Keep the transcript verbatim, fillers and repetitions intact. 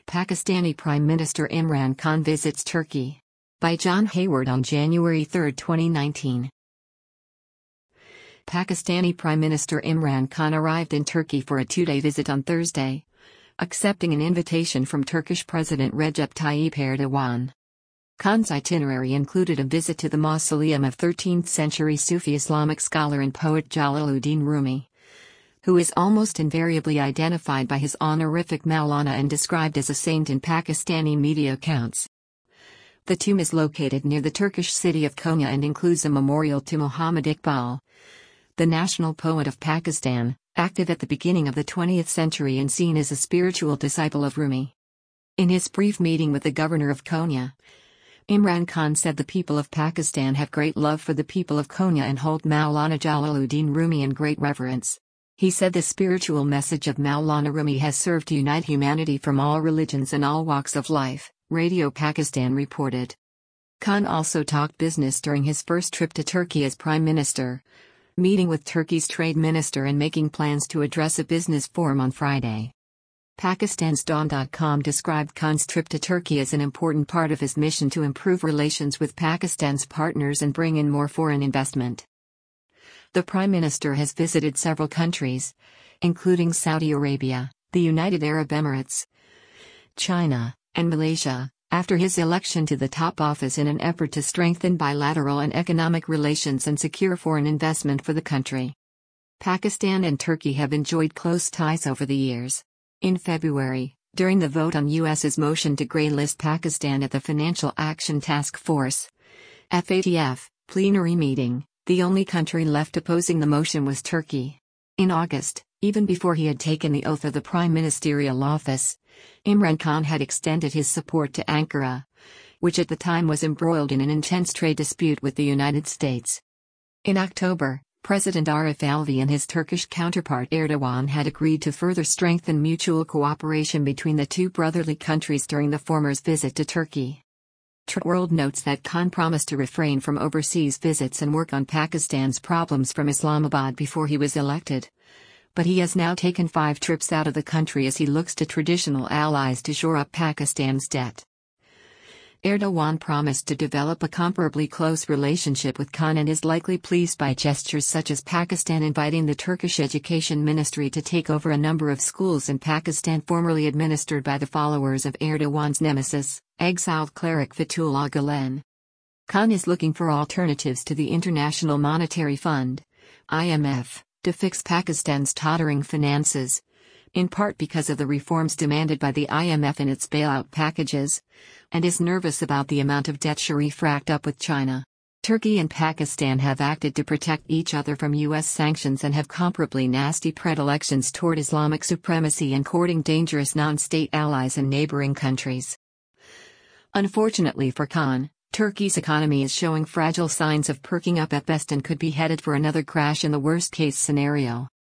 Pakistani Prime Minister Imran Khan visits Turkey. By John Hayward on January third, twenty nineteen. Pakistani Prime Minister Imran Khan arrived in Turkey for a two-day visit on Thursday, accepting an invitation from Turkish President Recep Tayyip Erdogan. Khan's itinerary included a visit to the mausoleum of thirteenth century Sufi Islamic scholar and poet Jalaluddin Rumi, who is almost invariably identified by his honorific Maulana and described as a saint in Pakistani media accounts. The tomb is located near the Turkish city of Konya and includes a memorial to Muhammad Iqbal, the national poet of Pakistan, active at the beginning of the twentieth century and seen as a spiritual disciple of Rumi. In his brief meeting with the governor of Konya, Imran Khan said the people of Pakistan have great love for the people of Konya and hold Maulana Jalaluddin Rumi in great reverence. He said the spiritual message of Maulana Rumi has served to unite humanity from all religions and all walks of life, Radio Pakistan reported. Khan also talked business during his first trip to Turkey as Prime Minister, meeting with Turkey's trade minister and making plans to address a business forum on Friday. Pakistan's Dawn dot com described Khan's trip to Turkey as an important part of his mission to improve relations with Pakistan's partners and bring in more foreign investment. The Prime Minister has visited several countries, including Saudi Arabia, the United Arab Emirates, China, and Malaysia, after his election to the top office in an effort to strengthen bilateral and economic relations and secure foreign investment for the country. Pakistan and Turkey have enjoyed close ties over the years. In February, during the vote on U S's motion to grey-list Pakistan at the Financial Action Task Force (F A T F) plenary meeting, the only country left opposing the motion was Turkey. In August, even before he had taken the oath of the prime ministerial office, Imran Khan had extended his support to Ankara, which at the time was embroiled in an intense trade dispute with the United States. In October, President Arif Alvi and his Turkish counterpart Erdogan had agreed to further strengthen mutual cooperation between the two brotherly countries during the former's visit to Turkey. World notes that Khan promised to refrain from overseas visits and work on Pakistan's problems from Islamabad before he was elected. But he has now taken five trips out of the country as he looks to traditional allies to shore up Pakistan's debt. Erdogan promised to develop a comparably close relationship with Khan and is likely pleased by gestures such as Pakistan inviting the Turkish Education Ministry to take over a number of schools in Pakistan formerly administered by the followers of Erdogan's nemesis, exiled cleric Fethullah Gulen. Khan is looking for alternatives to the International Monetary Fund, I M F, to fix Pakistan's tottering finances, in part because of the reforms demanded by the I M F in its bailout packages, and is nervous about the amount of debt Sharif racked up with China. Turkey and Pakistan have acted to protect each other from U S sanctions and have comparably nasty predilections toward Islamic supremacy and courting dangerous non-state allies in neighboring countries. Unfortunately for Khan, Turkey's economy is showing fragile signs of perking up at best and could be headed for another crash in the worst-case scenario.